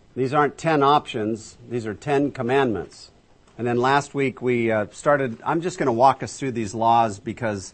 These aren't 10 options. These are 10 commandments. And then last week we I'm just going to walk us through these laws because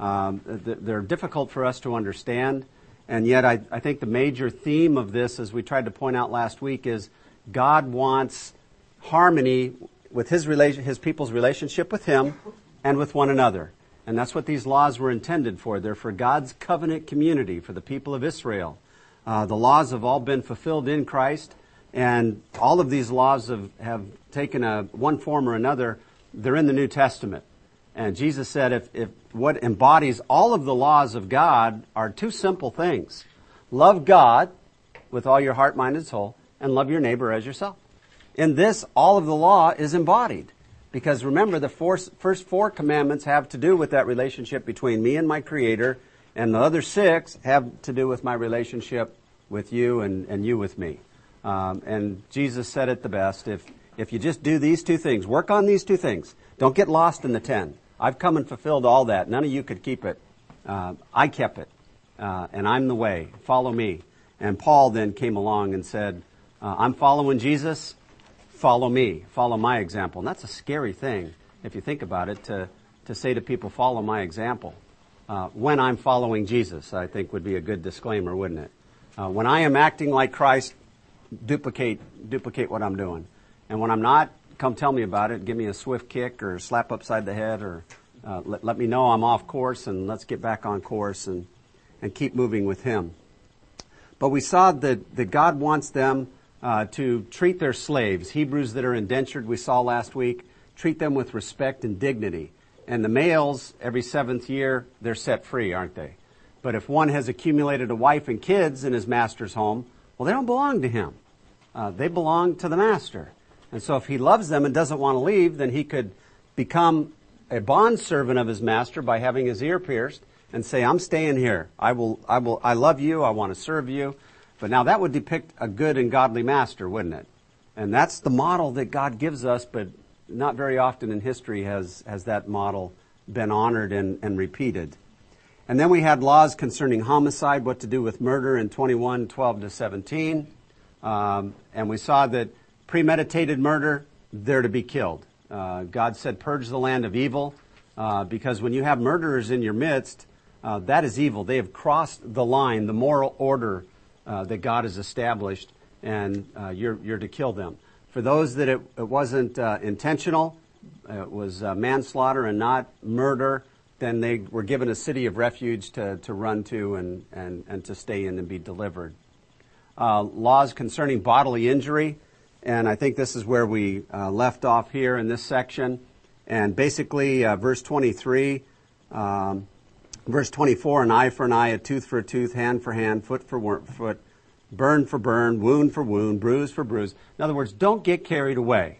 they're difficult for us to understand. And yet I think the major theme of this, as we tried to point out last week, is God wants harmony with his people's relationship with him and with one another. And that's what these laws were intended for. They're for God's covenant community, for the people of Israel. The laws have all been fulfilled in Christ, and all of these laws have taken one form or another. They're in the New Testament. And Jesus said if what embodies all of the laws of God are two simple things. Love God with all your heart, mind, and soul, and love your neighbor as yourself. In this, all of the law is embodied. Because remember, the first 4 commandments have to do with that relationship between me and my Creator, and the other 6 have to do with my relationship with you and you with me. And Jesus said it the best. If you just do these 2 things, work on these 2 things, don't get lost in the 10. I've come and fulfilled all that. None of you could keep it. I kept it. And I'm the way. Follow me. And Paul then came along and said, I'm following Jesus. Follow me. Follow my example. And that's a scary thing, if you think about it, to say to people, follow my example. When I'm following Jesus, I think would be a good disclaimer, wouldn't it? When I am acting like Christ, duplicate what I'm doing. And when I'm not, come tell me about it. Give me a swift kick or slap upside the head, or let me know I'm off course, and let's get back on course and keep moving with him. But we saw that God wants them to treat their slaves, Hebrews that are indentured, we saw last week, treat them with respect and dignity. And the males, every 7th year, they're set free, aren't they? But if one has accumulated a wife and kids in his master's home, well, they don't belong to him. They belong to the master. And so if he loves them and doesn't want to leave, then he could become a bondservant of his master by having his ear pierced and say, I'm staying here. I love you. I want to serve you. But now that would depict a good and godly master, wouldn't it? And that's the model that God gives us, but not very often in history has that model been honored and repeated. And then we had laws concerning homicide, what to do with murder in 21:12-17. And we saw that premeditated murder, they're to be killed. God said, purge the land of evil, because when you have murderers in your midst, that is evil. They have crossed the line, the moral order that God has established, and you're to kill them. For those that it wasn't intentional, it was manslaughter and not murder, then they were given a city of refuge to run to and to stay in and be delivered. Laws concerning bodily injury, and I think this is where we left off here in this section. And basically, verse 23, verse 24, an eye for an eye, a tooth for a tooth, hand for hand, foot for foot, burn for burn, wound for wound, bruise for bruise. In other words, don't get carried away.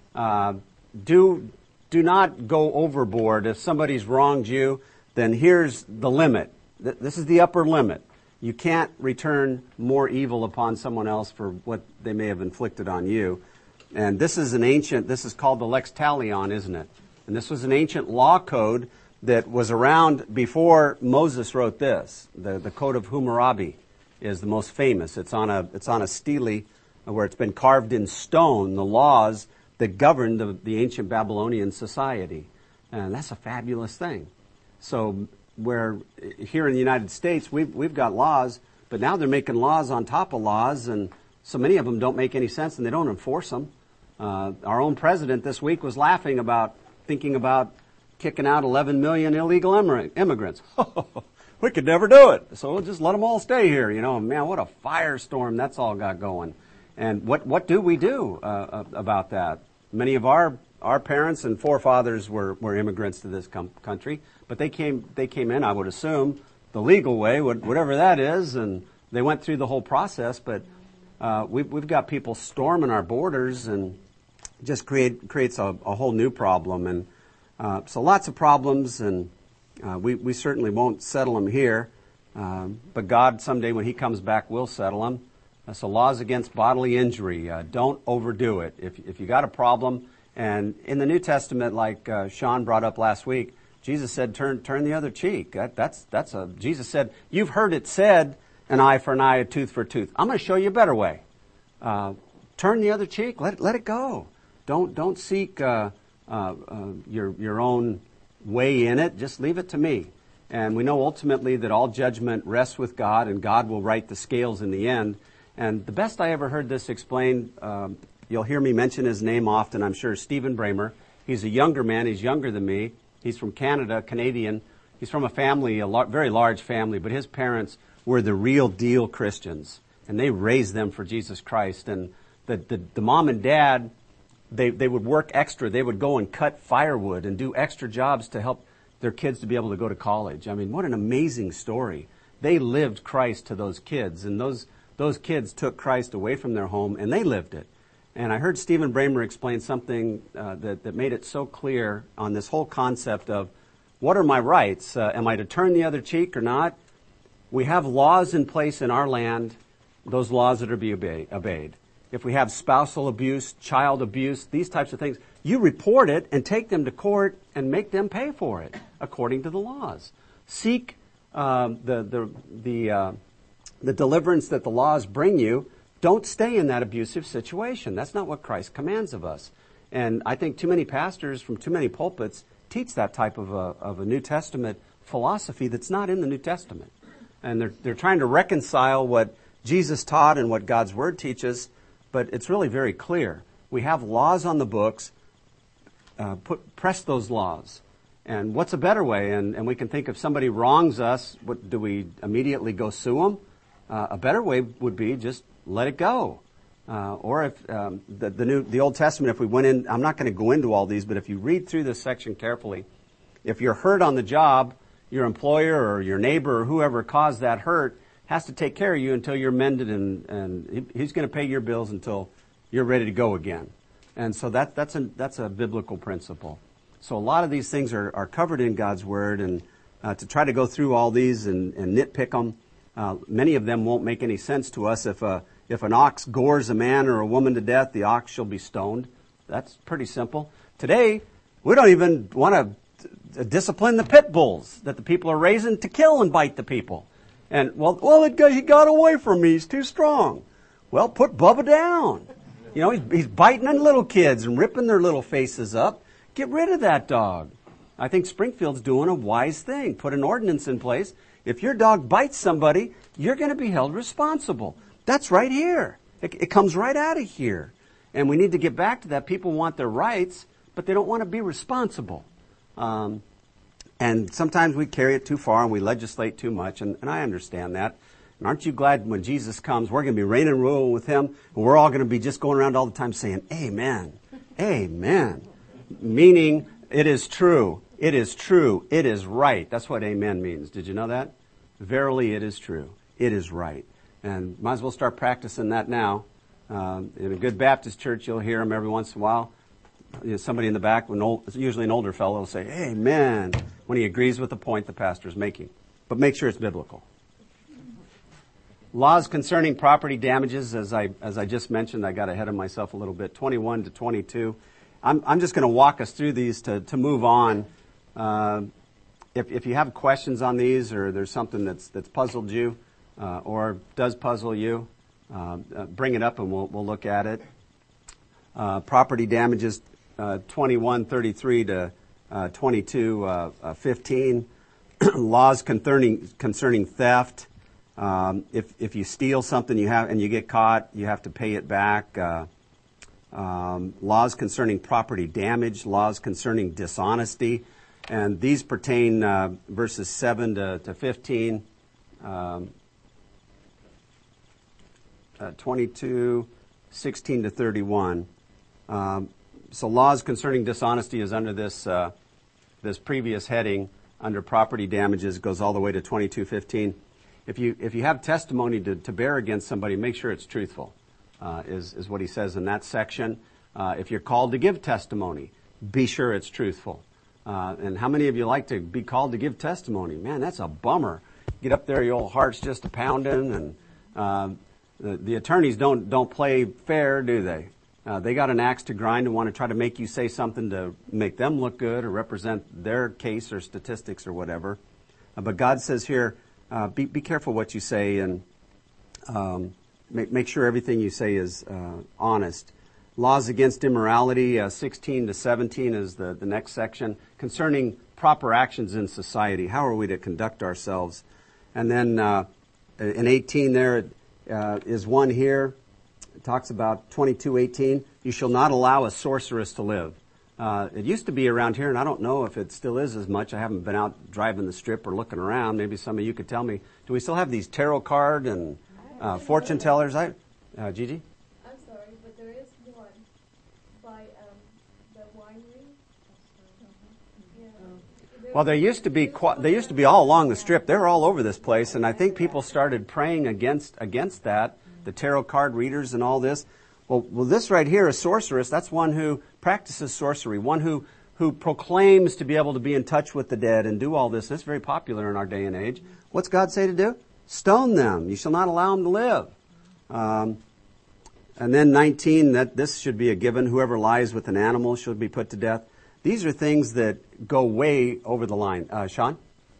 Do not go overboard. If somebody's wronged you, then here's the limit. This is the upper limit. You can't return more evil upon someone else for what they may have inflicted on you. And this is called the Lex Talion, isn't it? And this was an ancient law code that was around before Moses wrote this. The Code of Hammurabi is the most famous. It's on a stele where it's been carved in stone, the laws that governed the ancient Babylonian society. And that's a fabulous thing. So where here in the United States, we've got laws, but now they're making laws on top of laws, and so many of them don't make any sense and they don't enforce them. Our own president this week was thinking about kicking out 11 million illegal immigrants. We could never do it, so we'll just let them all stay here. Man, what a firestorm that's all got going. And what do we do about that? Many of our parents and forefathers were immigrants to this country, but they came in, I would assume, the legal way, whatever that is, and they went through the whole process. But we've got people storming our borders, and just creates a whole new problem. And so lots of problems, and we certainly won't settle them here. But God, someday when He comes back, will settle them. So laws against bodily injury. Don't overdo it. If you got a problem, and in the New Testament, like Sean brought up last week, Jesus said, turn the other cheek. Jesus said, you've heard it said, an eye for an eye, a tooth for a tooth. I'm going to show you a better way. turn the other cheek. Let it go. Don't seek your own way in it. Just leave it to me. And we know ultimately that all judgment rests with God, and God will right the scales in the end. And the best I ever heard this explained, you'll hear me mention his name often, I'm sure, Stephen Bramer. He's a younger man. He's younger than me. He's from Canada, Canadian. He's from a family, very large family, but his parents were the real deal Christians, and they raised them for Jesus Christ. And the mom and dad, they would work extra. They would go and cut firewood and do extra jobs to help their kids to be able to go to college. I mean, what an amazing story. They lived Christ to those kids, and those kids took Christ away from their home, and they lived it. And I heard Stephen Bramer explain something that made it so clear on this whole concept of what are my rights? Am I to turn the other cheek or not? We have laws in place in our land, those laws that are to be obeyed. If we have spousal abuse, child abuse, these types of things, you report it and take them to court and make them pay for it according to the laws. Seek the deliverance that the laws bring you. Don't stay in that abusive situation. That's not what Christ commands of us. And I think too many pastors from too many pulpits teach that type of a New Testament philosophy that's not in the New Testament. And they're trying to reconcile what Jesus taught and what God's Word teaches, but it's really very clear. We have laws on the books. Press those laws. And what's a better way? And we can think if somebody wrongs us, do we immediately go sue them? A better way would be just let it go. Or if the Old Testament, if we went in, I'm not going to go into all these, but if you read through this section carefully, if you're hurt on the job, your employer or your neighbor or whoever caused that hurt has to take care of you until you're mended, and he's going to pay your bills until you're ready to go again. And so that's a biblical principle. So a lot of these things are covered in God's Word, and to try to go through all these and nitpick them, many of them won't make any sense to us. If an ox gores a man or a woman to death, the ox shall be stoned. That's pretty simple. Today, we don't even want to discipline the pit bulls that the people are raising to kill and bite the people. And, he got away from me. He's too strong. Well, put Bubba down. You know, he's biting on little kids and ripping their little faces up. Get rid of that dog. I think Springfield's doing a wise thing. Put an ordinance in place. If your dog bites somebody, you're going to be held responsible. That's right here. It comes right out of here. And we need to get back to that. People want their rights, but they don't want to be responsible. And sometimes we carry it too far and we legislate too much, and I understand that. And aren't you glad when Jesus comes, we're going to be reigning and ruling with Him, and we're all going to be just going around all the time saying, Amen, Amen. Meaning, it is true, it is true, it is right. That's what Amen means. Did you know that? Verily, it is true, it is right. And might as well start practicing that now. In a good Baptist church, you'll hear them every once in a while. Somebody in the back, it's usually an older fellow, will say, Amen, when he agrees with the point the pastor is making. But make sure it's biblical. Laws concerning property damages, as I just mentioned, I got ahead of myself a little bit, 21 to 22. I'm just going to walk us through these to move on. If you have questions on these, or there's something that's puzzled you, or does puzzle you, bring it up and we'll look at it. Property damages, 21:33 to 22:15. Laws concerning theft. If you steal something and you get caught, you have to pay it back. Laws concerning property damage. Laws concerning dishonesty, and these pertain verses 7 to 15. 22, 16 to 31. So laws concerning dishonesty is under this previous heading under property damages. Goes all the way to 22:15. If you have testimony to bear against somebody, make sure it's truthful. Is what he says in that section. If you're called to give testimony, be sure it's truthful. And how many of you like to be called to give testimony? Man, that's a bummer. Get up there, your old heart's just a pounding, and the attorneys don't play fair, do they? They got an axe to grind and want to try to make you say something to make them look good or represent their case or statistics or whatever. But God says here, be careful what you say, and make sure everything you say is honest. Laws against immorality, 16 to 17 is the next section, concerning proper actions in society. How are we to conduct ourselves? And then in 18 there is one here. It talks about 22:18. You shall not allow a sorceress to live. It used to be around here, and I don't know if it still is as much. I haven't been out driving the strip or looking around. Maybe some of you could tell me. Do we still have these tarot card and fortune tellers? Gigi? I'm sorry, but there is one by the winery. Yeah. Well, they used to be all along the strip. They're all over this place, and I think people started praying against that, the tarot card readers and all this. Well, this right here, a sorceress, that's one who practices sorcery, one who proclaims to be able to be in touch with the dead and do all this. That's very popular in our day and age. What's God say to do? Stone them. You shall not allow them to live. And then 19, that this should be a given. Whoever lies with an animal should be put to death. These are things that go way over the line. Sean?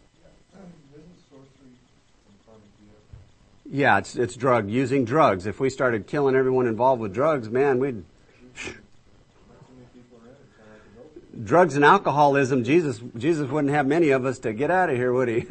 Yeah, it's using drugs. If we started killing everyone involved with drugs, man, we'd... Drugs and alcoholism, Jesus wouldn't have many of us to get out of here, would he?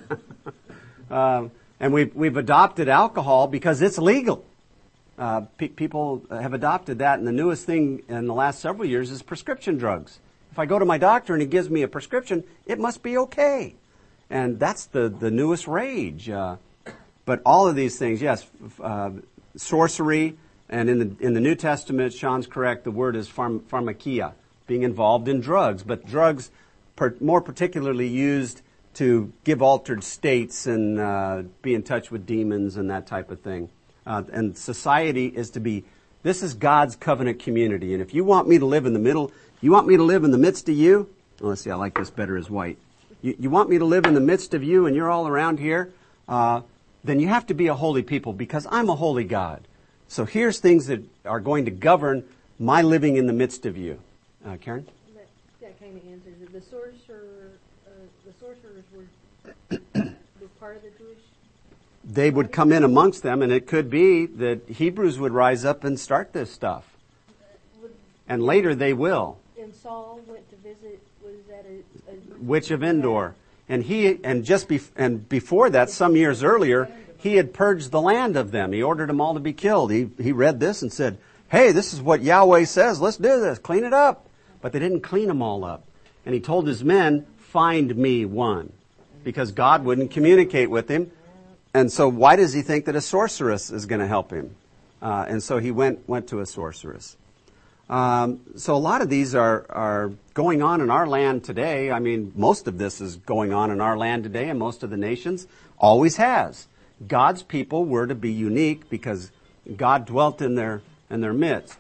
And we've adopted alcohol because it's legal. People have adopted that, and the newest thing in the last several years is prescription drugs. If I go to my doctor and he gives me a prescription, it must be okay. And that's the newest rage. But all of these things, yes, sorcery, and in the New Testament, Sean's correct, the word is pharmakia, being involved in drugs. But drugs more particularly used to give altered states and be in touch with demons and that type of thing. And society is this is God's covenant community. And if you want me to live in the middle, you want me to live in the midst of you, well, let's see, I like this better as white. You want me to live in the midst of you and you're all around here, then you have to be a holy people because I'm a holy God. So here's things that are going to govern my living in the midst of you. Karen? That kind of answers it. The sorcerers were part of the Jewish... They would come in amongst them, and it could be that Hebrews would rise up and start this stuff. And later they will. And Saul went to visit, was that a Witch of Endor. And before that, some years earlier, he had purged the land of them. He ordered them all to be killed. He read this and said, hey, this is what Yahweh says. Let's do this. Clean it up. But they didn't clean them all up. And he told his men, find me one. Because God wouldn't communicate with him. And so why does he think that a sorceress is going to help him? And so he went to a sorceress. So a lot of these are going on in our land today. I mean, most of this is going on in our land today, and most of the nations always has. God's people were to be unique because God dwelt in their midst.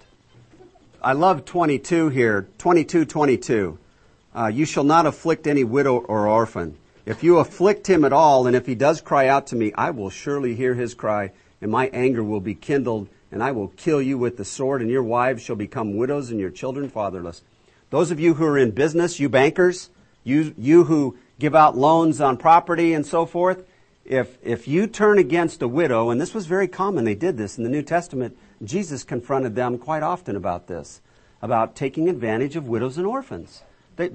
I love 22 here, 22:22. You shall not afflict any widow or orphan. If you afflict him at all, and if he does cry out to me, I will surely hear his cry, and my anger will be kindled, and I will kill you with the sword, and your wives shall become widows, and your children fatherless. Those of you who are in business, you bankers, you who give out loans on property and so forth, if you turn against a widow, and this was very common, they did this in the New Testament, Jesus confronted them quite often about this, about taking advantage of widows and orphans.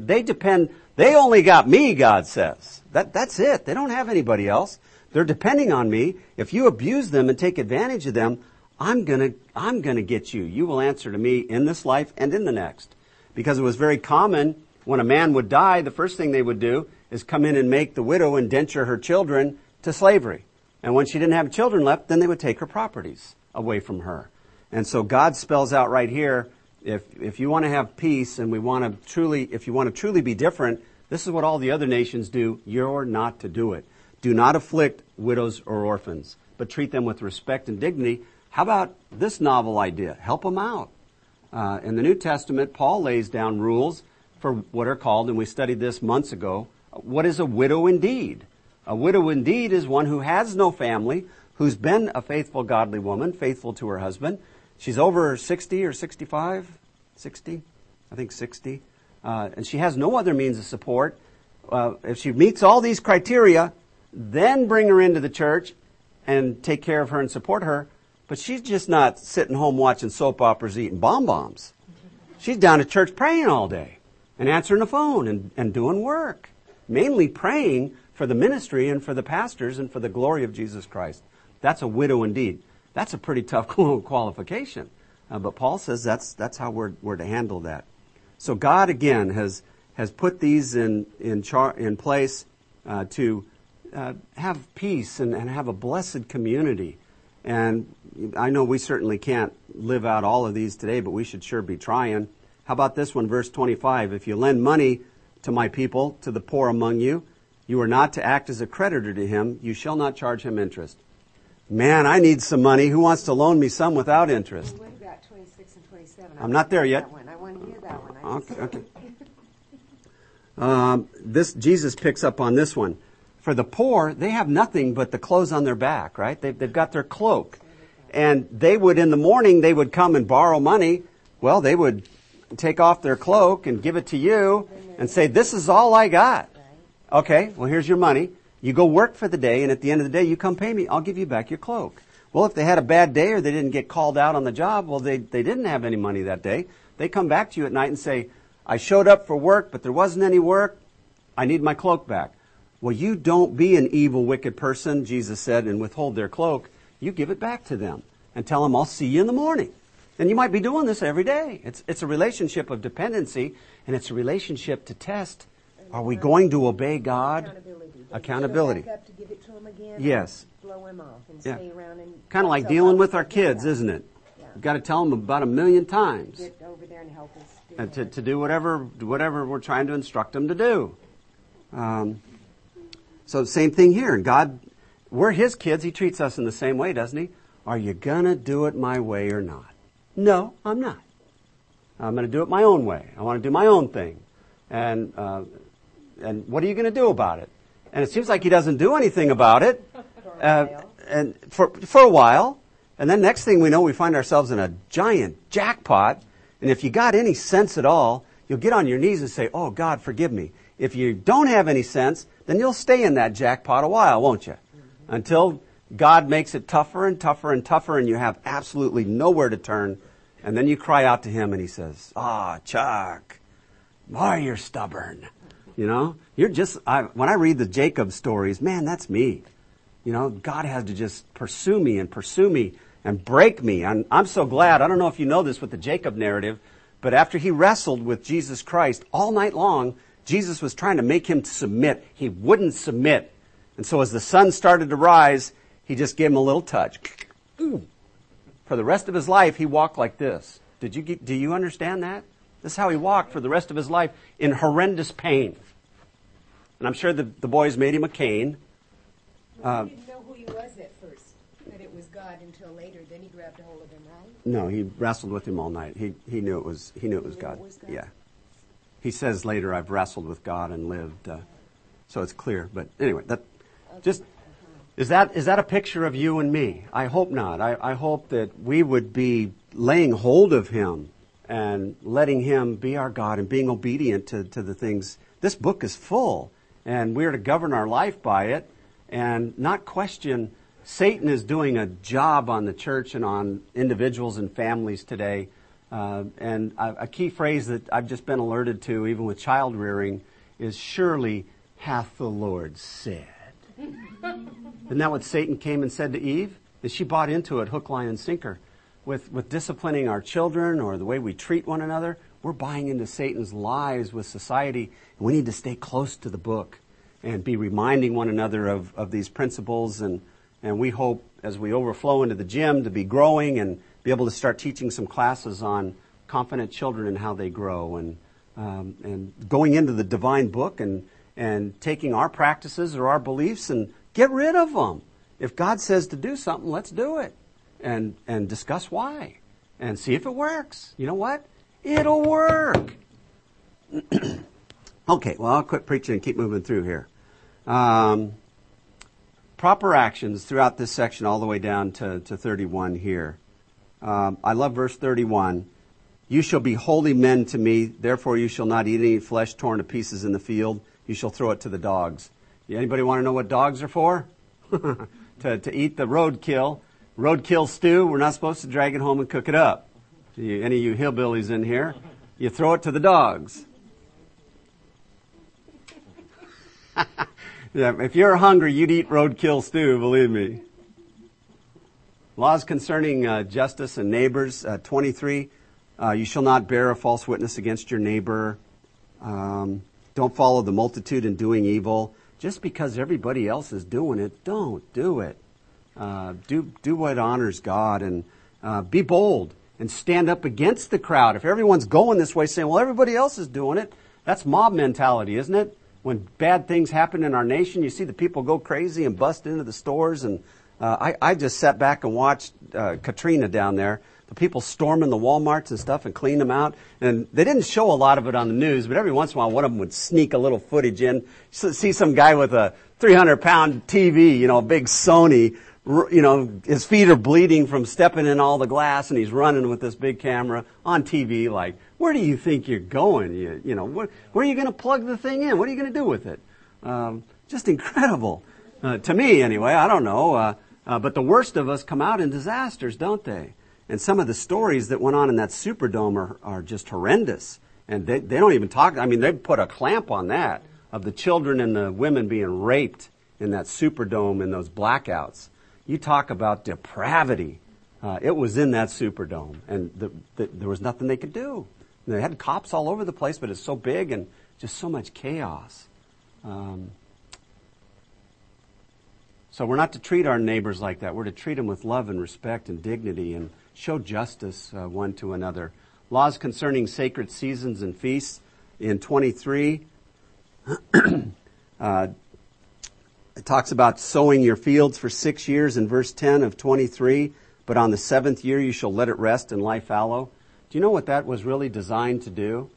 They only got me, God says. That's it. They don't have anybody else. They're depending on me. If you abuse them and take advantage of them, I'm gonna get you. You will answer to me in this life and in the next. Because it was very common when a man would die, the first thing they would do is come in and make the widow indenture her children to slavery. And when she didn't have children left, then they would take her properties away from her. And so God spells out right here, if you want to have peace and if you want to truly be different, this is what all the other nations do. You're not to do it. Do not afflict widows or orphans, but treat them with respect and dignity. How about this novel idea? Help them out. In the New Testament, Paul lays down rules for what are called, and we studied this months ago, what is a widow indeed? A widow indeed is one who has no family, who's been a faithful, godly woman, faithful to her husband. She's over 60 or 65, 60, I think 60, and she has no other means of support. If she meets all these criteria, then bring her into the church and take care of her and support her. But she's just not sitting home watching soap operas eating bonbons. She's down at church praying all day and answering the phone and doing work. Mainly praying for the ministry and for the pastors and for the glory of Jesus Christ. That's a widow indeed. That's a pretty tough qualification. But Paul says that's how we're to handle that. So God again has put these in place to have peace and have a blessed community. And I know we certainly can't live out all of these today, but we should sure be trying. How about this one, verse 25? If you lend money to my people, to the poor among you, you are not to act as a creditor to him. You shall not charge him interest. Man, I need some money. Who wants to loan me some without interest? What about 26 and 27? I'm not there yet. I want to hear that one. Okay. Jesus picks up on this one. For the poor, they have nothing but the clothes on their back, right? They've got their cloak. And they would, in the morning, they would come and borrow money. Well, they would take off their cloak and give it to you and say, this is all I got. Okay, well, here's your money. You go work for the day, and at the end of the day, you come pay me. I'll give you back your cloak. Well, if they had a bad day or they didn't get called out on the job, well, they didn't have any money that day. They come back to you at night and say, I showed up for work, but there wasn't any work. I need my cloak back. Well, you don't be an evil, wicked person, Jesus said, and withhold their cloak. You give it back to them and tell them, I'll see you in the morning. And you might be doing this every day. It's a relationship of dependency, and it's a relationship to test. Are we going to obey God? Accountability. Back up to give it to him again. Yes. Blow him off and stay around and kind of like dealing with our kids, isn't it? Yeah. We've got to tell them about 1,000,000 times. Get over there and help us. And to do whatever we're trying to instruct them to do. So same thing here. And God, we're His kids. He treats us in the same way, doesn't He? Are you going to do it my way or not? No, I'm not. I'm going to do it my own way. I want to do my own thing. And what are you going to do about it? And it seems like He doesn't do anything about it. And for a while. And then next thing we know, we find ourselves in a giant jackpot. And if you got any sense at all, you'll get on your knees and say, oh, God, forgive me. If you don't have any sense, then you'll stay in that jackpot a while, won't you? Mm-hmm. Until God makes it tougher and tougher and tougher and you have absolutely nowhere to turn. And then you cry out to Him and He says, Chuck, boy, you're stubborn. You know, when I read the Jacob stories, man, that's me. You know, God has to just pursue me and break me. I'm so glad. I don't know if you know this with the Jacob narrative, but after he wrestled with Jesus Christ all night long, Jesus was trying to make him submit. He wouldn't submit. And so as the sun started to rise, He just gave him a little touch. For the rest of his life, he walked like this. Do you understand that? This is how he walked for the rest of his life in horrendous pain. And I'm sure the boys made him a cane. He didn't know who he was at first, that it was God until later. Then he grabbed a hold of him, right? No, he wrestled with him all night. He knew it was God. Yeah. He says later, I've wrestled with God and lived. So it's clear. But anyway, is that a picture of you and me? I hope not. I hope that we would be laying hold of Him and letting Him be our God and being obedient to the things. This book is full, and we're to govern our life by it and not question. Satan is doing a job on the church and on individuals and families today. And a key phrase that I've just been alerted to, even with child rearing, is surely hath the Lord said. Isn't that what Satan came and said to Eve? And she bought into it, hook, line, and sinker. With disciplining our children or the way we treat one another, we're buying into Satan's lies with society. And we need to stay close to the book and be reminding one another of these principles. And we hope, as we overflow into the gym, to be growing and be able to start teaching some classes on confident children and how they grow. And going into the divine book and taking our practices or our beliefs and get rid of them. If God says to do something, let's do it. And discuss why. And see if it works. You know what? It'll work. Okay, well, I'll quit preaching and keep moving through here. Proper actions throughout this section all the way down to 31 here. I love verse 31. You shall be holy men to me, therefore you shall not eat any flesh torn to pieces in the field. You shall throw it to the dogs. Anybody want to know what dogs are for? To eat the roadkill. Roadkill stew, we're not supposed to drag it home and cook it up. Any of you hillbillies in here, you throw it to the dogs. Yeah, if you're hungry, you'd eat roadkill stew, believe me. Laws concerning justice and neighbors, 23. You shall not bear a false witness against your neighbor. Don't follow the multitude in doing evil. Just because everybody else is doing it, don't do it. Do what honors God, and be bold and stand up against the crowd. If everyone's going this way saying, well, everybody else is doing it, that's mob mentality, isn't it? When bad things happen in our nation, you see the people go crazy and bust into the stores. And I just sat back and watched Katrina down there. The people storming the Walmarts and stuff and clean them out. And they didn't show a lot of it on the news, but every once in a while one of them would sneak a little footage in. See some guy with a 300-pound TV, a big Sony, his feet are bleeding from stepping in all the glass, and he's running with this big camera on TV like, where do you think you're going? Where are you going to plug the thing in? What are you going to do with it? Just incredible. To me, anyway, I don't know. But the worst of us come out in disasters, don't they? And some of the stories that went on in that Superdome are just horrendous. And they don't even talk. I mean, they put a clamp on that, of the children and the women being raped in that Superdome in those blackouts. You talk about depravity. It was in that Superdome, and there was nothing they could do. And they had cops all over the place, but it's so big and just so much chaos. So we're not to treat our neighbors like that. We're to treat them with love and respect and dignity and show justice one to another. Laws concerning sacred seasons and feasts in 23. It talks about sowing your fields for 6 years in verse 10 of 23, but on the 7th year you shall let it rest and lie fallow. Do you know what that was really designed to do?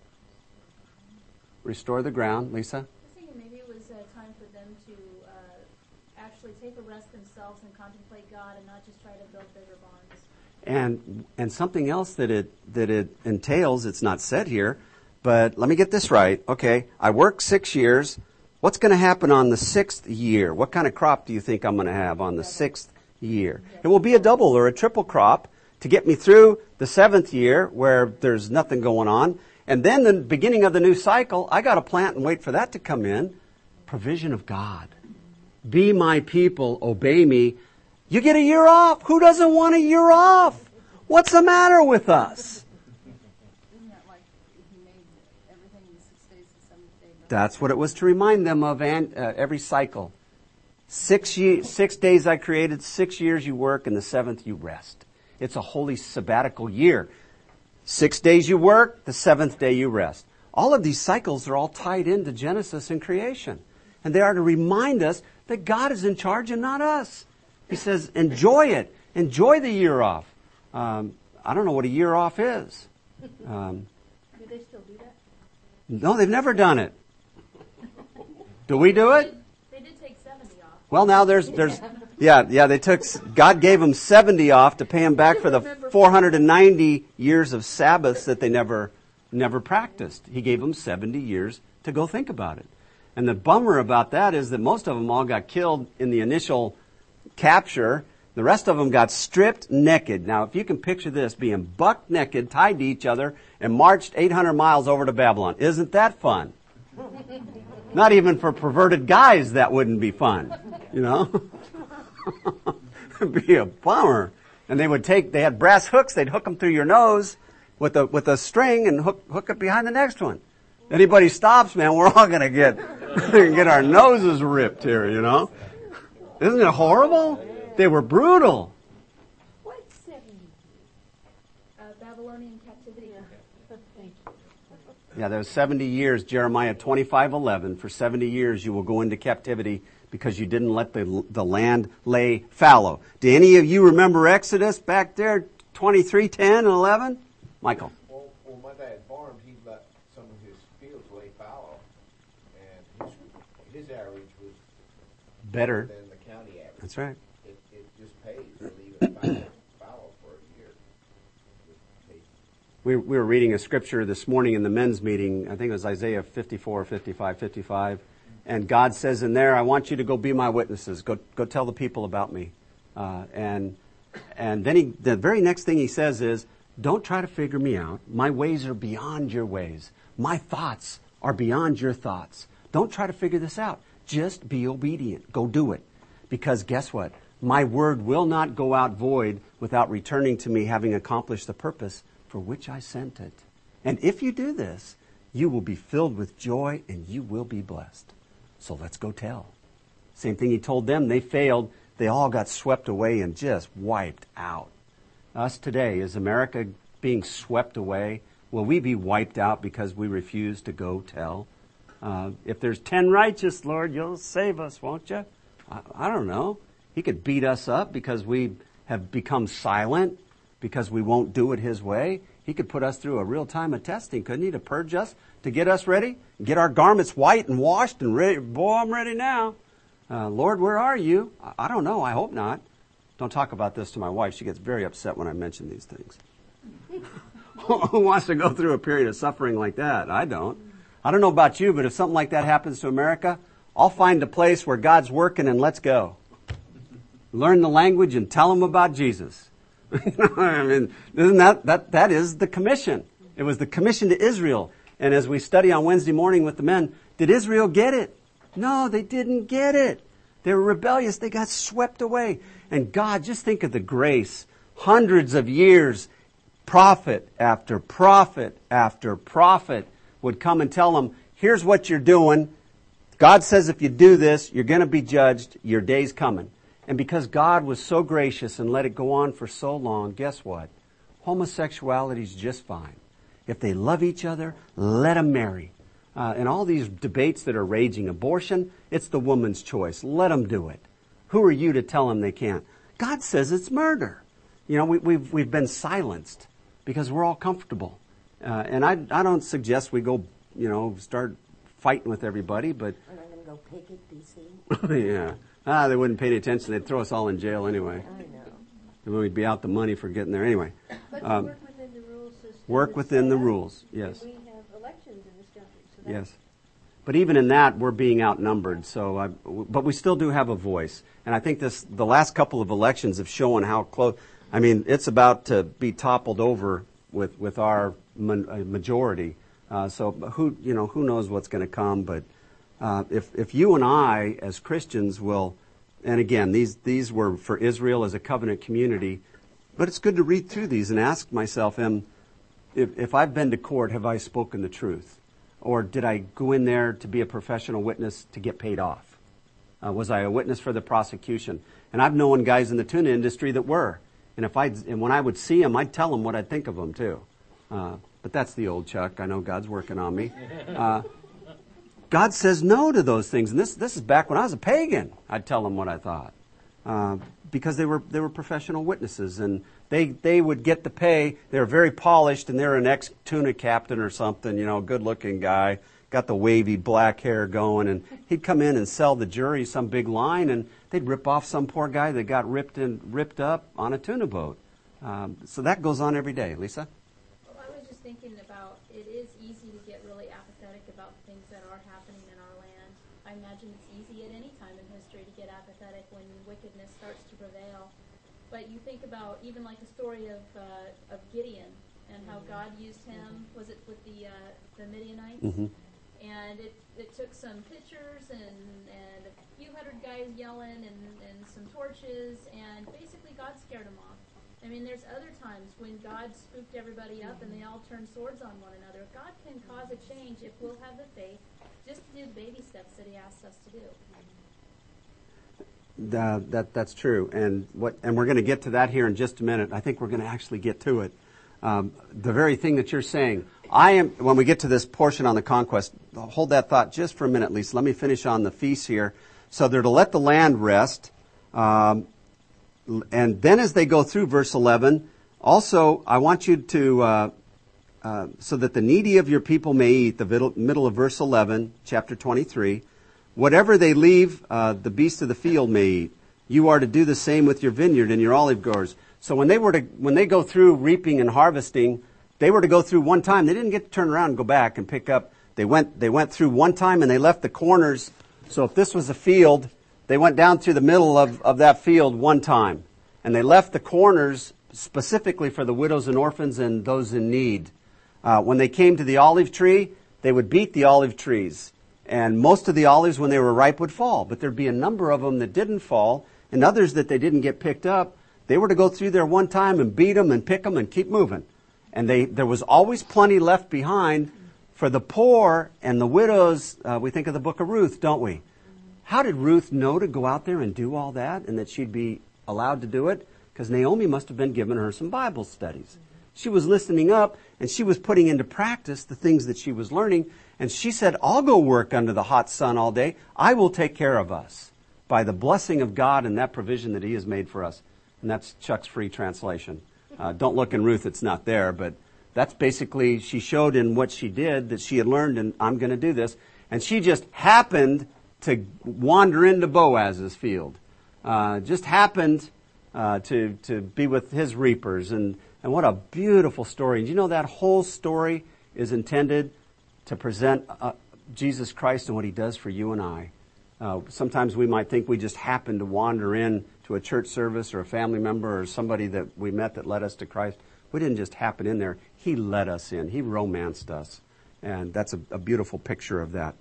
Restore the ground. Lisa? I was thinking maybe it was time for them to actually take a rest themselves and contemplate God and not just try to build bigger barns. And something else that it entails, it's not said here, but let me get this right. Okay, I work 6 years. What's going to happen on the 6th year? What kind of crop do you think I'm going to have on the 6th year? It will be a double or a triple crop to get me through the 7th year where there's nothing going on. And then the beginning of the new cycle, I got to plant and wait for that to come in. Provision of God. Be my people, obey me. You get a year off. Who doesn't want a year off? What's the matter with us? Isn't that like he made everything in 6 days and 7th day? That's what it was to remind them of every cycle. 6 days I created, 6 years you work, and the 7th you rest. It's a holy sabbatical year. 6 days you work, the 7th day you rest. All of these cycles are all tied into Genesis and creation. And they are to remind us that God is in charge and not us. He says, enjoy it. Enjoy the year off. I don't know what a year off is. Do they still do that? No, they've never done it. Do we do it? They did take 70 off. Well, now God gave them 70 off to pay them back for the 490 years of Sabbaths that they never practiced. He gave them 70 years to go think about it. And the bummer about that is that most of them all got killed in the initial capture. The rest of them got stripped naked. Now, if you can picture this, being buck naked, tied to each other, and marched 800 miles over to Babylon. Isn't that fun? Not even for perverted guys that wouldn't be fun, It'd be a bummer. And they had brass hooks, they'd hook them through your nose with a string and hook it behind the next one. Anybody stops, man, we're all gonna get our noses ripped here, Isn't it horrible? They were brutal. What's 70? Babylonian captivity. Thank you. Yeah, there was 70 years, Jeremiah 25:11. For 70 years you will go into captivity because you didn't let the land lay fallow. Do any of you remember Exodus back there, 23:10 and 11? Michael. Well, my dad farmed. He let some of his fields lay fallow, and his average was Better than the county average. That's right. It just pays to leave it fallow for a year. We were reading a scripture this morning in the men's meeting. I think it was Isaiah 54, 55, 55. And God says in there, I want you to go be my witnesses. Go tell the people about me. And And then the very next thing he says is, don't try to figure me out. My ways are beyond your ways. My thoughts are beyond your thoughts. Don't try to figure this out. Just be obedient. Go do it. Because guess what? My word will not go out void without returning to me having accomplished the purpose for which I sent it. And if you do this, you will be filled with joy and you will be blessed. So let's go tell. Same thing he told them. They failed. They all got swept away and just wiped out. Us today, is America being swept away? Will we be wiped out because we refuse to go tell? If there's 10 righteous, Lord, you'll save us, won't you? I don't know. He could beat us up because we have become silent, because we won't do it his way. He could put us through a real time of testing, couldn't he, to purge us, to get us ready, get our garments white and washed and ready. Boy, I'm ready now. Lord, where are you? I don't know. I hope not. Don't talk about this to my wife. She gets very upset when I mention these things. Who wants to go through a period of suffering like that? I don't. I don't know about you, but if something like that happens to America, I'll find a place where God's working and let's go. Learn the language and tell them about Jesus. I mean, isn't that is the commission. It was the commission to Israel. And as we study on Wednesday morning with the men, did Israel get it? No, they didn't get it. They were rebellious. They got swept away. And God, just think of the grace. Hundreds of years, prophet after prophet after prophet would come and tell them, here's what you're doing. God says if you do this, you're going to be judged. Your day's coming. And because God was so gracious and let it go on for so long, guess what? Homosexuality's just fine. If they love each other, let them marry. And all these debates that are raging, abortion, it's the woman's choice. Let them do it. Who are you to tell them they can't? God says it's murder. You know, we've been silenced because we're all comfortable. And I don't suggest we go, start fighting with everybody, but... We're not going to go picket, D.C.? Yeah. They wouldn't pay any attention. They'd throw us all in jail anyway. I know. And we'd be out the money for getting there anyway. But work within the rules system. Work within the rules, yes. We have elections in this country. So Yes. But even in that, we're being outnumbered. But we still do have a voice. And I think the last couple of elections have shown how close. I mean, it's about to be toppled over with our majority. So who knows what's going to come? But if you and I, as Christians, will, and again, these were for Israel as a covenant community. But it's good to read through these and ask myself, if I've been to court, have I spoken the truth? Or did I go in there to be a professional witness to get paid off? Was I a witness for the prosecution? And I've known guys in the tuna industry that were. And when I would see them, I'd tell them what I'd think of them too. But that's the old Chuck. I know God's working on me. God says no to those things. And this is back when I was a pagan. I'd tell them what I thought. Because they were professional witnesses, and they would get the pay. They were very polished, and they're an ex-tuna captain or something, good-looking guy, got the wavy black hair going, and he'd come in and sell the jury some big line, and they'd rip off some poor guy that got ripped up on a tuna boat. So that goes on every day. Lisa? Well, I was just thinking about, it is easy to get really apathetic about things that are happening in our land. I imagine it's easy at any time in history to get apathetic when wickedness starts to prevail. But you think about even like the story of Gideon and how God used him. Was it with the Midianites? Mm-hmm. And it took some pictures and a few hundred guys yelling and some torches, and basically God scared them off. I mean, there's other times when God spooked everybody up and they all turned swords on one another. God can cause a change if we'll have the faith just to do the baby steps that he asks us to do. That's true, and we're going to get to that here in just a minute. I think we're going to actually get to it. The very thing that you're saying, when we get to this portion on the conquest, hold that thought just for a minute, Lisa. Let me finish on the feast here. So they're to let the land rest, and then as they go through verse 11, also I want you to, so that the needy of your people may eat, the middle of verse 11, chapter 23. Whatever they leave, the beasts of the field may eat. You are to do the same with your vineyard and your olive growers. So when they go through reaping and harvesting, they were to go through one time. They didn't get to turn around and go back and pick up. They went through one time and they left the corners. So if this was a field, they went down through the middle of that field one time. and they left the corners specifically for the widows and orphans and those in need. When they came to the olive tree, they would beat the olive trees. And most of the olives, when they were ripe, would fall. But there'd be a number of them that didn't fall, and others that they didn't get picked up. They were to go through there one time and beat them and pick them and keep moving. And there was always plenty left behind for the poor and the widows. We think of the book of Ruth, don't we? How did Ruth know to go out there and do all that and that she'd be allowed to do it? Because Naomi must have been giving her some Bible studies. She was listening up and she was putting into practice the things that she was learning. And she said, I'll go work under the hot sun all day. I will take care of us by the blessing of God and that provision that He has made for us. And that's Chuck's free translation. Don't look in Ruth, it's not there. But that's basically, she showed in what she did that she had learned, and I'm going to do this. And she just happened to wander into Boaz's field. Just happened to be with his reapers. And what a beautiful story. And you know that whole story is intended to present Jesus Christ and what He does for you and I. Sometimes we might think we just happen to wander in to a church service or a family member or somebody that we met that led us to Christ. We didn't just happen in there. He led us in. He romanced us. And that's a beautiful picture of that.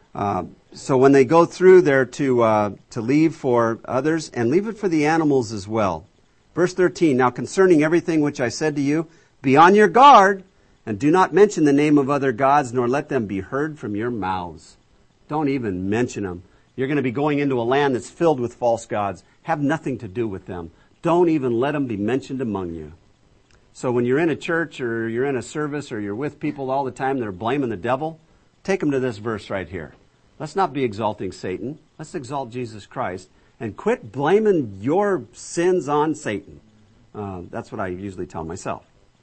So when they go through there to leave for others, and leave it for the animals as well. Verse 13, now concerning everything which I said to you, be on your guard, and do not mention the name of other gods, nor let them be heard from your mouths. Don't even mention them. You're going to be going into a land that's filled with false gods. Have nothing to do with them. Don't even let them be mentioned among you. So when you're in a church or you're in a service or you're with people all the time that are blaming the devil, take them to this verse right here. Let's not be exalting Satan. Let's exalt Jesus Christ and quit blaming your sins on Satan. That's what I usually tell myself.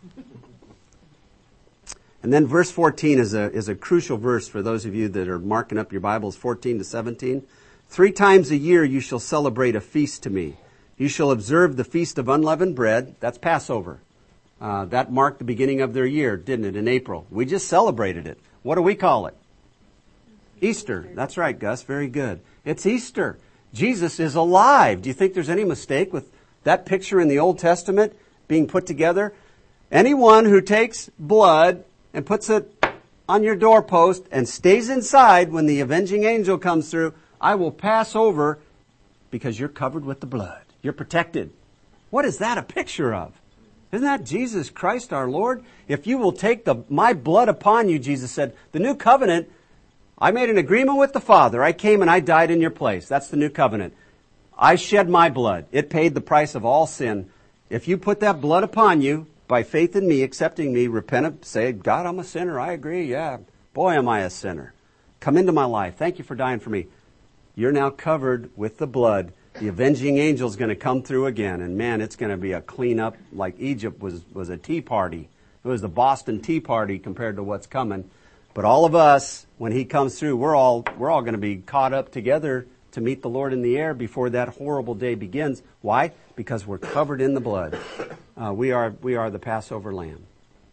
And then verse 14 is a crucial verse for those of you that are marking up your Bibles, 14 to 17. 3 times a year you shall celebrate a feast to me. You shall observe the feast of unleavened bread. That's Passover. That marked the beginning of their year, didn't it, in April? We just celebrated it. What do we call it? Easter. That's right, Gus. Very good. It's Easter. Jesus is alive. Do you think there's any mistake with that picture in the Old Testament being put together? Anyone who takes blood and puts it on your doorpost and stays inside when the avenging angel comes through, I will pass over because you're covered with the blood. You're protected. What is that a picture of? Isn't that Jesus Christ our Lord? If you will take my blood upon you, Jesus said, the new covenant, I made an agreement with the Father. I came and I died in your place. That's the new covenant. I shed my blood. It paid the price of all sin. If you put that blood upon you, by faith in me, accepting me, repent, say, God, I'm a sinner. I agree. Yeah. Boy, am I a sinner. Come into my life. Thank you for dying for me. You're now covered with the blood. The avenging angel is going to come through again. And man, it's going to be a cleanup like Egypt was a tea party. It was the Boston Tea Party compared to what's coming. But all of us, when He comes through, we're all going to be caught up together to meet the Lord in the air before that horrible day begins. Why? Because we're covered in the blood. We are the Passover lamb.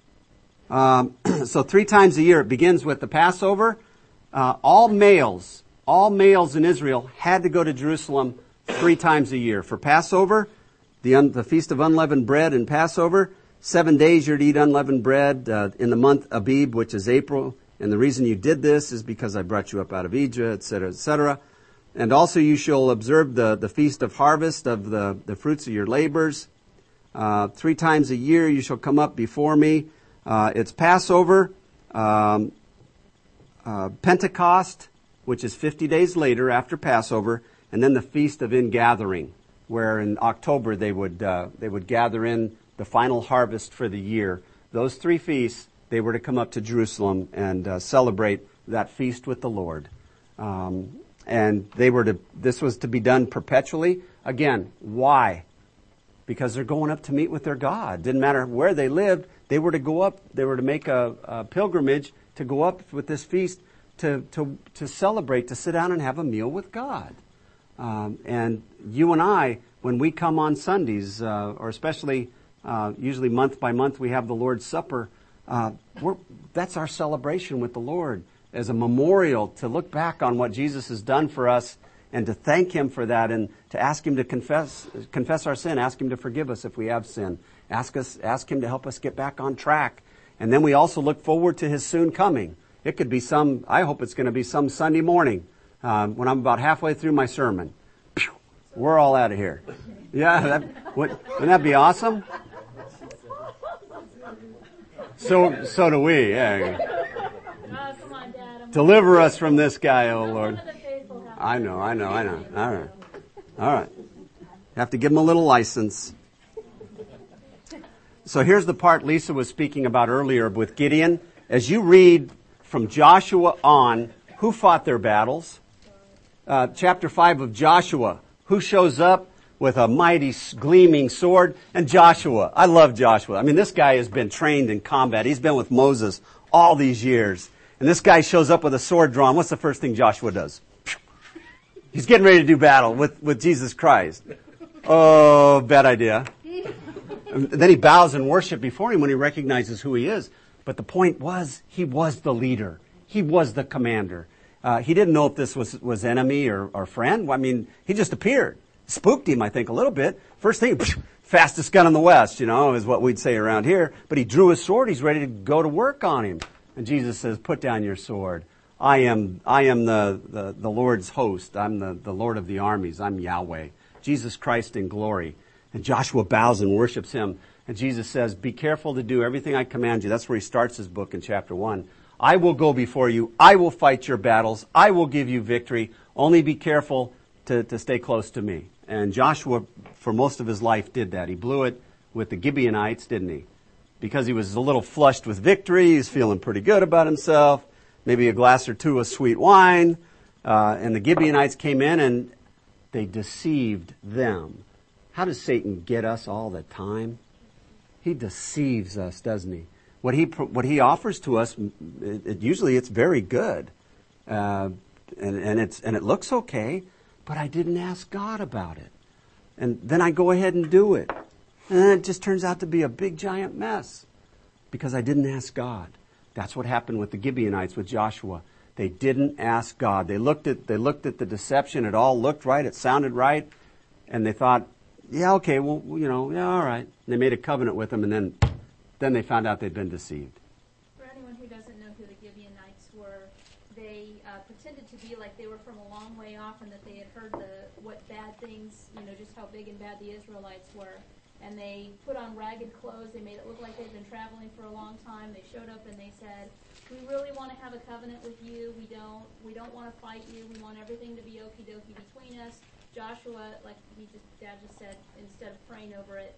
So 3 times a year, it begins with the Passover. All males in Israel had to go to Jerusalem 3 times a year. For Passover, the Feast of Unleavened Bread and Passover, 7 days you're to eat unleavened bread in the month Abib, which is April. And the reason you did this is because I brought you up out of Egypt, etc., etc. And also you shall observe the Feast of Harvest of the fruits of your labors. 3 times a year you shall come up before me. It's Passover, Pentecost, which is 50 days later after Passover, and then the Feast of Ingathering, where in October they would gather in the final harvest for the year. Those 3 feasts, they were to come up to Jerusalem and celebrate that feast with the Lord. And this was to be done perpetually. Again, why? Because they're going up to meet with their God. Didn't matter where they lived, they were to go up, they were to make a pilgrimage to go up with this feast to celebrate, to sit down and have a meal with God. And you and I, when we come on Sundays, or especially usually month by month we have the Lord's Supper, that's our celebration with the Lord as a memorial to look back on what Jesus has done for us and to thank Him for that, and to ask Him to confess our sin, ask Him to forgive us if we have sin, ask Him to help us get back on track. And then we also look forward to His soon coming. It could be I hope it's going to be some Sunday morning when I'm about halfway through my sermon. Pew, we're all out of here. Yeah, wouldn't that be awesome? So do we. Yeah. Come on, Dad. Deliver us from this guy, oh Lord. One of the faithful have I know. All right. Have to give him a little license. So here's the part Lisa was speaking about earlier with Gideon. As you read from Joshua on, who fought their battles? Chapter 5 of Joshua. Who shows up with a mighty gleaming sword? And Joshua. I love Joshua. I mean, this guy has been trained in combat. He's been with Moses all these years. And this guy shows up with a sword drawn. What's the first thing Joshua does? He's getting ready to do battle with Jesus Christ. Oh, bad idea. And then he bows in worship before him when he recognizes who he is. But the point was, he was the leader. He was the commander. He didn't know if this was enemy or friend. I mean, he just appeared. Spooked him, I think, a little bit. First thing, fastest gun in the West, is what we'd say around here. But he drew his sword. He's ready to go to work on him. And Jesus says, put down your sword. I am the Lord's host. I'm the Lord of the armies. I'm Yahweh. Jesus Christ in glory. And Joshua bows and worships him. And Jesus says, be careful to do everything I command you. That's where he starts his book in chapter 1. I will go before you. I will fight your battles. I will give you victory. Only be careful to stay close to me. And Joshua, for most of his life, did that. He blew it with the Gibeonites, didn't he? Because he was a little flushed with victory. He was feeling pretty good about himself. Maybe a glass or two of sweet wine. And the Gibeonites came in and they deceived them. How does Satan get us all the time? He deceives us, doesn't he? What he offers to us, usually it's very good, and it looks okay, but I didn't ask God about it, and then I go ahead and do it, and then it just turns out to be a big giant mess because I didn't ask God. That's what happened with the Gibeonites with Joshua. They didn't ask God. They looked at the deception. It all looked right. It sounded right, and they thought, yeah, okay, well, yeah, all right. And they made a covenant with him, and then they found out they'd been deceived. For anyone who doesn't know who the Gibeonites were, they pretended to be like they were from a long way off and that they had heard what bad things, just how big and bad the Israelites were. And they put on ragged clothes. They made it look like they'd been traveling for a long time. They showed up and they said, we really want to have a covenant with you. We don't want to fight you. We want everything to be okie dokie between us. Joshua, like Dad just said, instead of praying over it,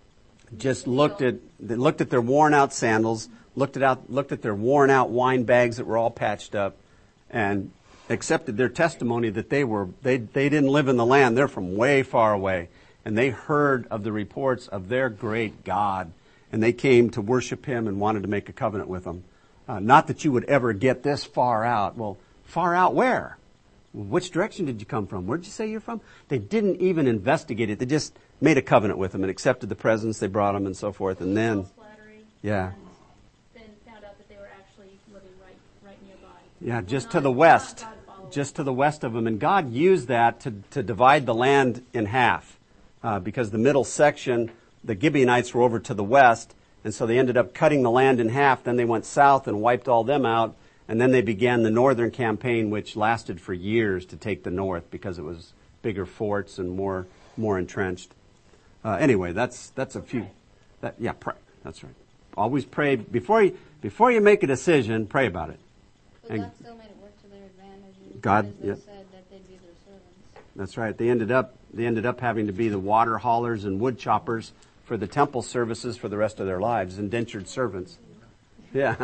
just looked at their worn out sandals, looked at their worn out wine bags that were all patched up, and accepted their testimony that they didn't live in the land. They're from way far away, and they heard of the reports of their great God, and they came to worship him and wanted to make a covenant with him. Not that you would ever get this far out. Well, far out where? Which direction did you come from? Where did you say you're from? They didn't even investigate it. They just made a covenant with him and accepted the presents they brought him and so forth. And then, yeah. And then found out that they were actually living right nearby. Yeah, just to the west. Just to the west of them. And God used that to divide the land in half. Because the middle section, the Gibeonites were over to the west. And so they ended up cutting the land in half. Then they went south and wiped all them out. And then they began the northern campaign, which lasted for years to take the north because it was bigger forts and more entrenched. Anyway, that's a few. Pray. That's right. Always pray before you make a decision. Pray about it. But God still made it work to their advantage. God, they said that they'd be their servants. That's right. They ended up having to be the water haulers and wood choppers for the temple services for the rest of their lives, indentured servants. Yeah.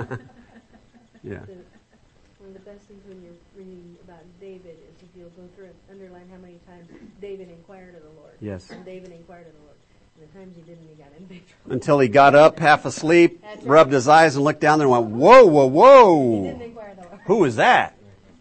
Yeah. One of the best things when you're reading about David is if you'll go through and underline how many times David inquired of the Lord. Yes. And David inquired of the Lord. And the times he didn't, he got in big trouble. Until he got up, half asleep, That's rubbed his eyes and looked down there and went, whoa, whoa, whoa. He didn't inquire of the Lord. Who is that?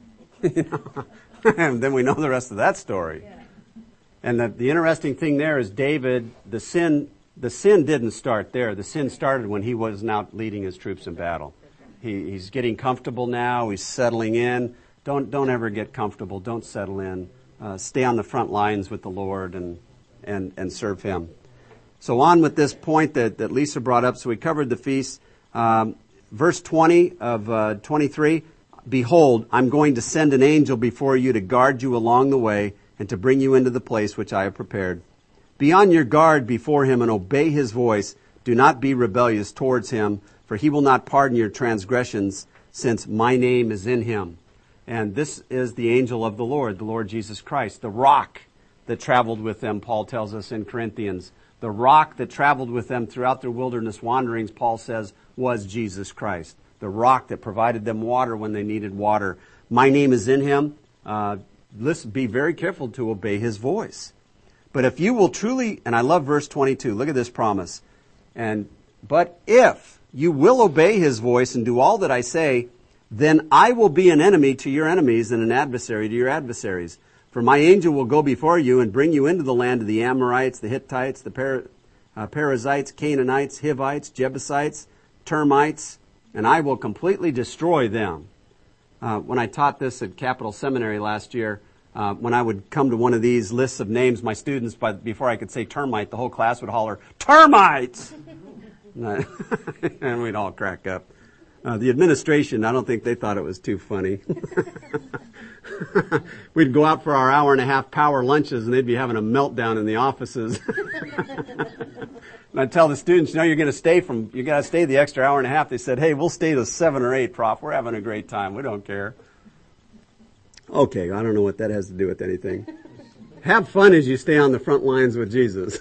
And then we know the rest of that story. Yeah. And the interesting thing there is David, the sin didn't start there. The sin started when he wasn't out leading his troops in battle. He's getting comfortable now. He's settling in. Don't ever get comfortable. Don't settle in. stay on the front lines with the Lord and serve Him. So on with this point that Lisa brought up. So we covered the feast. Verse 20 of 23, behold, I'm going to send an angel before you to guard you along the way and to bring you into the place which I have prepared. Be on your guard before him and obey his voice. Do not be rebellious towards him, for he will not pardon your transgressions, since my name is in him. And this is the angel of the Lord Jesus Christ, the rock that traveled with them, Paul tells us in Corinthians. The rock that traveled with them throughout their wilderness wanderings, Paul says, was Jesus Christ. The rock that provided them water when they needed water. My name is in him. Listen, be very careful to obey his voice. But if you will truly, and I love verse 22, look at this promise. But if you will obey his voice and do all that I say, then I will be an enemy to your enemies and an adversary to your adversaries. For my angel will go before you and bring you into the land of the Amorites, the Hittites, the Perizzites, Canaanites, Hivites, Jebusites, termites, and I will completely destroy them. When I taught this at Capital Seminary last year, when I would come to one of these lists of names, my students, before I could say termite, the whole class would holler, termites! And we'd all crack up. The administration, I don't think they thought it was too funny. We'd go out for our hour-and-a-half power lunches, and they'd be having a meltdown in the offices. And I'd tell the students, you're going to stay the extra hour and a half. They said, hey, we'll stay to 7 or 8, Prof. We're having a great time. We don't care. Okay, I don't know what that has to do with anything. Have fun as you stay on the front lines with Jesus.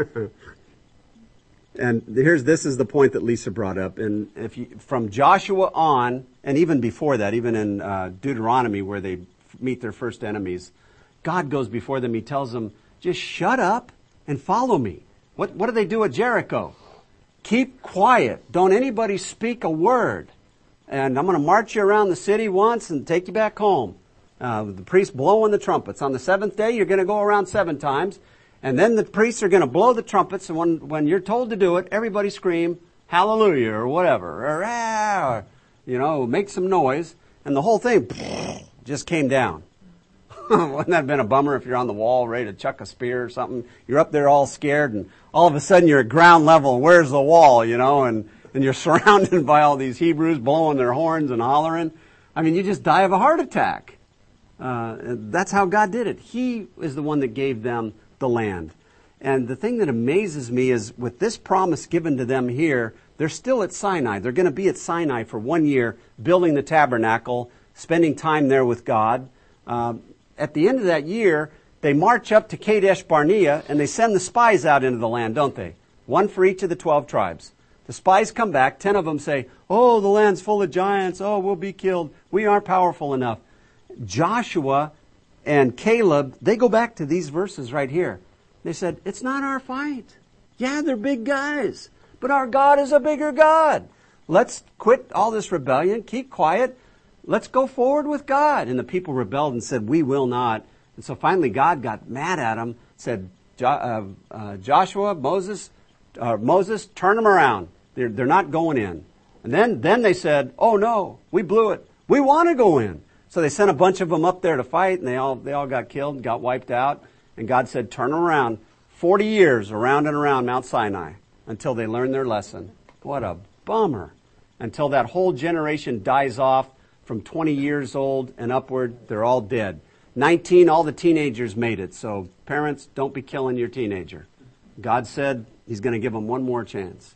And this is the point that Lisa brought up. And from Joshua on, and even before that, even in Deuteronomy where they meet their first enemies, God goes before them. He tells them, just shut up and follow me. What do they do at Jericho? Keep quiet. Don't anybody speak a word. And I'm going to march you around the city once and take you back home. The priest blowing the trumpets. On the 7th day, you're going to go around 7 times. And then the priests are going to blow the trumpets. And when you're told to do it, everybody scream, hallelujah, or whatever. Or, ah, make some noise. And the whole thing just came down. Wouldn't that have been a bummer if you're on the wall ready to chuck a spear or something? You're up there all scared, and all of a sudden you're at ground level. Where's the wall, and you're surrounded by all these Hebrews blowing their horns and hollering. I mean, you just die of a heart attack. That's how God did it. He is the one that gave them the land. And the thing that amazes me is with this promise given to them here, they're still at Sinai. They're going to be at Sinai for 1 year, building the tabernacle, spending time there with God. At the end of that year, they march up to Kadesh Barnea, and they send the spies out into the land, don't they? 1 for each of the 12 tribes. The spies come back. 10 of them say, oh, the land's full of giants. Oh, we'll be killed. We aren't powerful enough. Joshua and Caleb, they go back to these verses right here. They said, it's not our fight. Yeah, they're big guys, but our God is a bigger God. Let's quit all this rebellion. Keep quiet. Let's go forward with God. And the people rebelled and said, we will not. And so finally God got mad at them, said, Joshua, Moses, turn them around. They're not going in. And then they said, oh no, we blew it. We want to go in. So they sent a bunch of them up there to fight, and they all got killed and got wiped out. And God said, turn them around. 40 years around and around Mount Sinai until they learn their lesson. What a bummer. Until that whole generation dies off. From 20 years old and upward, they're all dead. 19, all the teenagers made it. So parents, don't be killing your teenager. God said he's going to give them one more chance.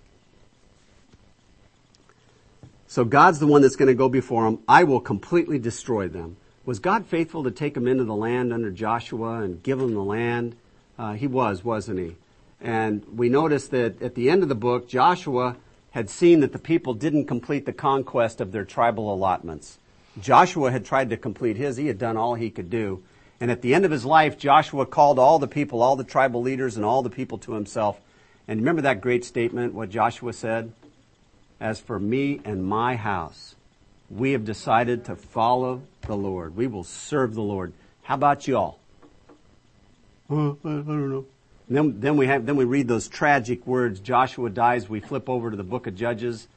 So God's the one that's going to go before them. I will completely destroy them. Was God faithful to take them into the land under Joshua and give them the land? He was, wasn't he? And we notice that at the end of the book, Joshua had seen that the people didn't complete the conquest of their tribal allotments. Joshua had tried to complete his. He had done all he could do. And at the end of his life, Joshua called all the people, all the tribal leaders, and all the people to himself. And remember that great statement, what Joshua said? As for me and my house, we have decided to follow the Lord. We will serve the Lord. How about you all? I don't know. Then we read those tragic words. Joshua dies. We flip over to the book of Judges.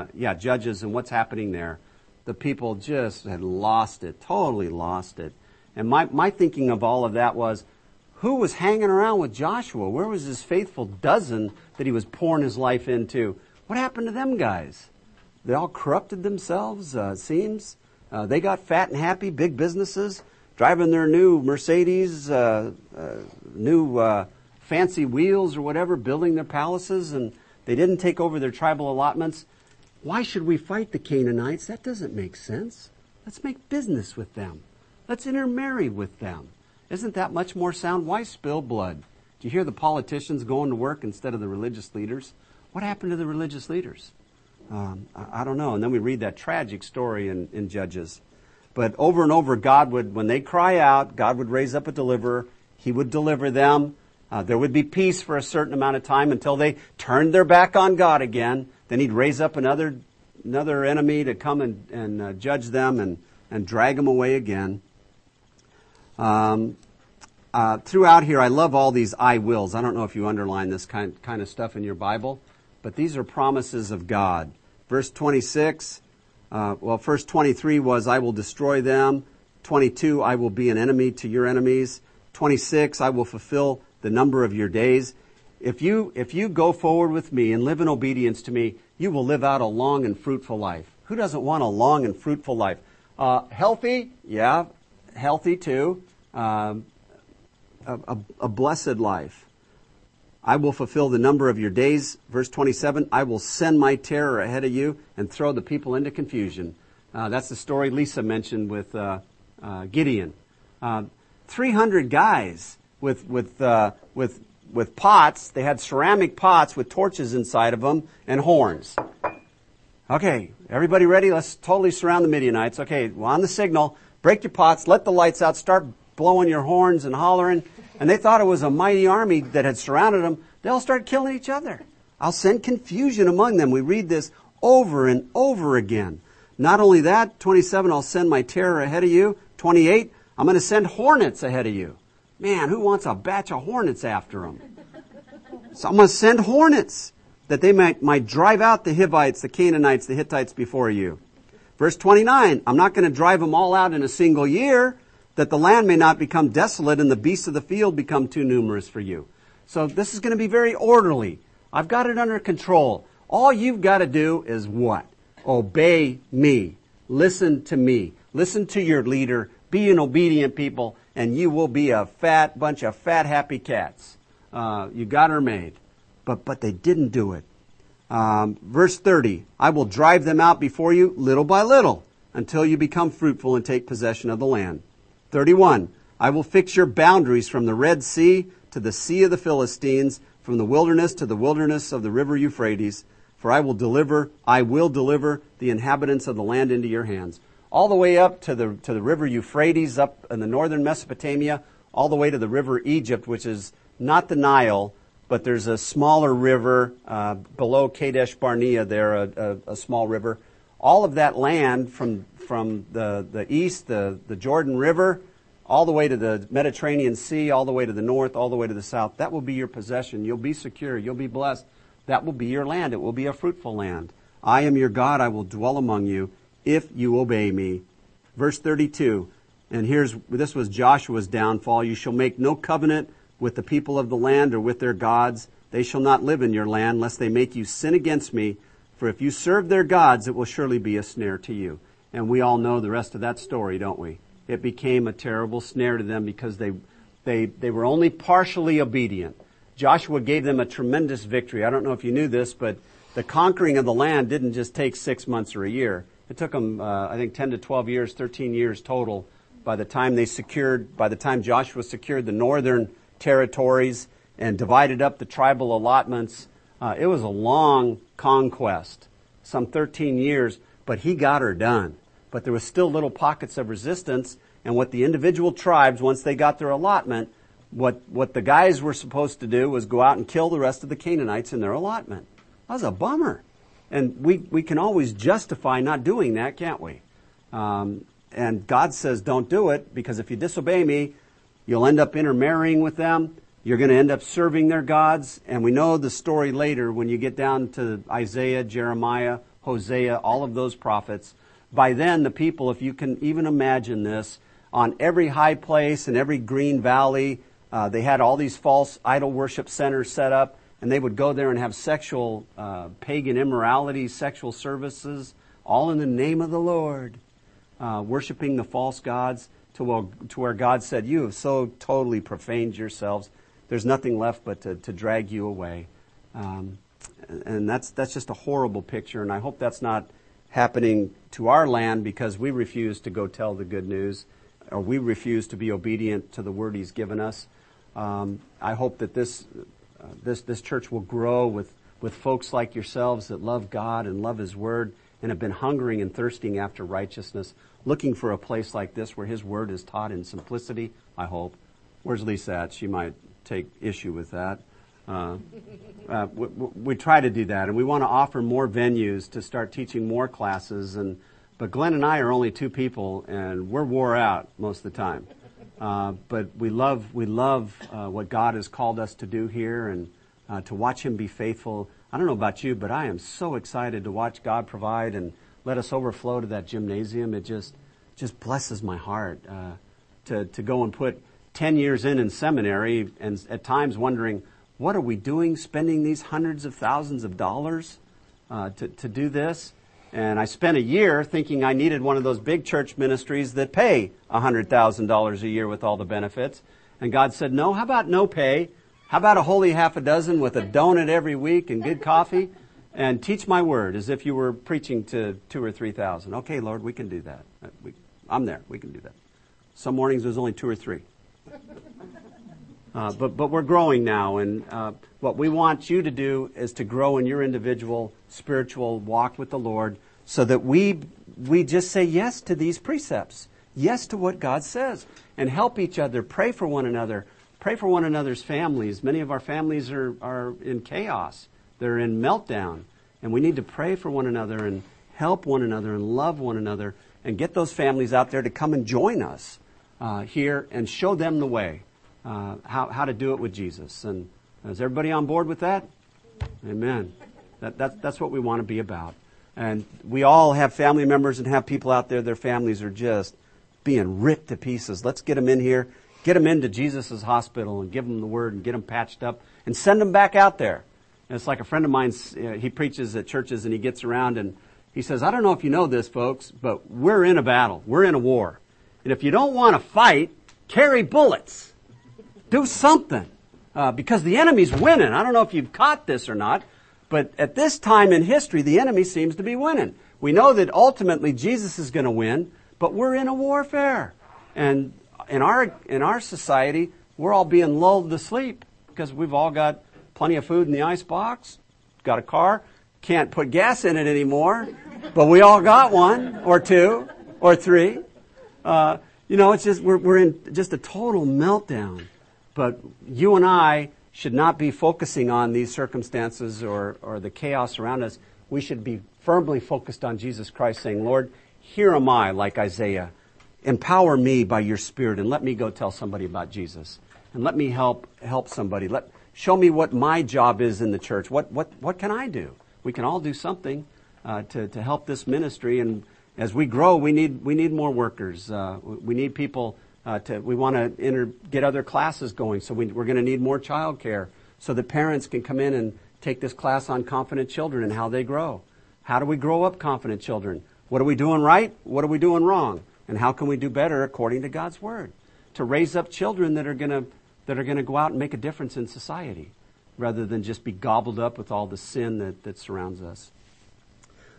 Judges, and what's happening there? The people just had lost it, totally lost it. And my thinking of all of that was, who was hanging around with Joshua? Where was his faithful dozen that he was pouring his life into? What happened to them guys? They all corrupted themselves, it seems. They got fat and happy, big businesses, driving their new Mercedes, new fancy wheels or whatever, building their palaces, and they didn't take over their tribal allotments. Why should we fight the Canaanites? That doesn't make sense. Let's make business with them. Let's intermarry with them. Isn't that much more sound? Why spill blood? Do you hear the politicians going to work instead of the religious leaders? What happened to the religious leaders? I don't know. And then we read that tragic story in Judges. But over and over, God would, when they cry out, God would raise up a deliverer. He would deliver them. There would be peace for a certain amount of time until they turned their back on God again. Then he'd raise up another enemy to come and judge them and drag them away again. Throughout here, I love all these I wills. I don't know if you underline this kind of stuff in your Bible, but these are promises of God. Verse 26, first 23 was, I will destroy them. 22, I will be an enemy to your enemies. 26, I will fulfill the number of your days. If you go forward with me and live in obedience to me, you will live out a long and fruitful life. Who doesn't want a long and fruitful life? Healthy? Yeah, healthy too. A blessed life. I will fulfill the number of your days. Verse 27, I will send my terror ahead of you and throw the people into confusion. That's the story Lisa mentioned with Gideon. 300 guys with pots. They had ceramic pots with torches inside of them and horns. Okay, everybody ready? Let's totally surround the Midianites. Okay, well, on the signal, break your pots, let the lights out, start blowing your horns and hollering. And they thought it was a mighty army that had surrounded them. They all started killing each other. I'll send confusion among them. We read this over and over again. Not only that, 27, I'll send my terror ahead of you. 28, I'm going to send hornets ahead of you. Man, who wants a batch of hornets after them? So I'm going to send hornets that they might drive out the Hivites, the Canaanites, the Hittites before you. Verse 29, I'm not going to drive them all out in a single year, that the land may not become desolate and the beasts of the field become too numerous for you. So this is going to be very orderly. I've got it under control. All you've got to do is what? Obey me. Listen to me. Listen to your leader. Be an obedient people, and you will be a fat bunch of fat, happy cats. You got her made. But they didn't do it. Verse 30, I will drive them out before you little by little until you become fruitful and take possession of the land. 31, I will fix your boundaries from the Red Sea to the Sea of the Philistines, from the wilderness to the wilderness of the river Euphrates, for I will deliver the inhabitants of the land into your hands. All the way up to the river Euphrates, up in the northern Mesopotamia, all the way to the river Egypt, which is not the Nile, but there's a smaller river below Kadesh Barnea there, a small river. All of that land from the east, the Jordan River, all the way to the Mediterranean Sea, all the way to the north, all the way to the south, that will be your possession. You'll be secure. You'll be blessed. That will be your land. It will be a fruitful land. I am your God. I will dwell among you if you obey me. Verse 32, and this was Joshua's downfall. You shall make no covenant with the people of the land or with their gods. They shall not live in your land, lest they make you sin against me. For if you serve their gods, it will surely be a snare to you. And we all know the rest of that story, don't we? It became a terrible snare to them because they were only partially obedient. Joshua gave them a tremendous victory. I don't know if you knew this, but the conquering of the land didn't just take 6 months or a year. It took them, 10 to 12 years, 13 years total by the time Joshua secured the northern territories and divided up the tribal allotments. It was a long conquest, some 13 years, but he got her done. But there was still little pockets of resistance, and what the individual tribes, once they got their allotment, what the guys were supposed to do was go out and kill the rest of the Canaanites in their allotment. That was a bummer. And we can always justify not doing that, can't we? And God says, don't do it, because if you disobey me, you'll end up intermarrying with them. You're going to end up serving their gods. And we know the story later when you get down to Isaiah, Jeremiah, Hosea, all of those prophets. By then, the people, if you can even imagine this, on every high place and every green valley. They had all these false idol worship centers set up, and they would go there and have sexual, pagan immorality, sexual services, all in the name of the Lord, worshiping the false gods to where God said, you have so totally profaned yourselves. There's nothing left but to drag you away. And that's just a horrible picture, and I hope that's not happening to our land because we refuse to go tell the good news, or we refuse to be obedient to the word He's given us. I hope that this church will grow with folks like yourselves that love God and love His word and have been hungering and thirsting after righteousness, looking for a place like this where His word is taught in simplicity, I hope. Where's Lisa at? She might take issue with that. We try to do that, and we want to offer more venues to start teaching more classes. But Glenn and I are only two people, and we're wore out most of the time. But we love what God has called us to do here, and to watch Him be faithful. I don't know about you, but I am so excited to watch God provide and let us overflow to that gymnasium. It just blesses my heart to go and put 10 years in seminary, and at times wondering, what are we doing, spending these hundreds of thousands of dollars to do this? And I spent a year thinking I needed one of those big church ministries that pay $100,000 a year with all the benefits. And God said, no, how about no pay? How about a holy half a dozen with a donut every week and good coffee? And teach my word as if you were preaching to 2,000 or 3,000. Okay, Lord, we can do that. I'm there. We can do that. Some mornings there's only 2 or 3. But we're growing now, and what we want you to do is to grow in your individual spiritual walk with the Lord so that we just say yes to these precepts, yes to what God says, and help each other, pray for one another's families. Many of our families are in chaos. They're in meltdown, and we need to pray for one another and help one another and love one another and get those families out there to come and join us here and show them the way. How to do it with Jesus. And is everybody on board with that? Amen. That's what we want to be about. And we all have family members and have people out there, their families are just being ripped to pieces. Let's get them in here, get them into Jesus' hospital and give them the word and get them patched up and send them back out there. And it's like a friend of mine, he preaches at churches and he gets around and he says, I don't know if you know this, folks, but we're in a battle. We're in a war. And if you don't want to fight, carry bullets. Do something, because the enemy's winning. I don't know if you've caught this or not, but at this time in history, the enemy seems to be winning. We know that ultimately Jesus is going to win, but we're in a warfare. And in our society, we're all being lulled to sleep because we've all got plenty of food in the icebox, got a car, can't put gas in it anymore, but we all got one or two or three. It's just we're in just a total meltdown. But you and I should not be focusing on these circumstances or the chaos around us. We should be firmly focused on Jesus Christ, saying, Lord, here am I, like Isaiah. Empower me by your Spirit and let me go tell somebody about Jesus. And let me help somebody. Show me what my job is in the church. What can I do? We can all do something to help this ministry. And as we grow, we need more workers. We need people. We want to get other classes going, so we're going to need more child care so that parents can come in and take this class on confident children and how they grow. How do we grow up confident children? What are we doing right? What are we doing wrong? And how can we do better according to God's Word? To raise up children that are going to go out and make a difference in society rather than just be gobbled up with all the sin that surrounds us.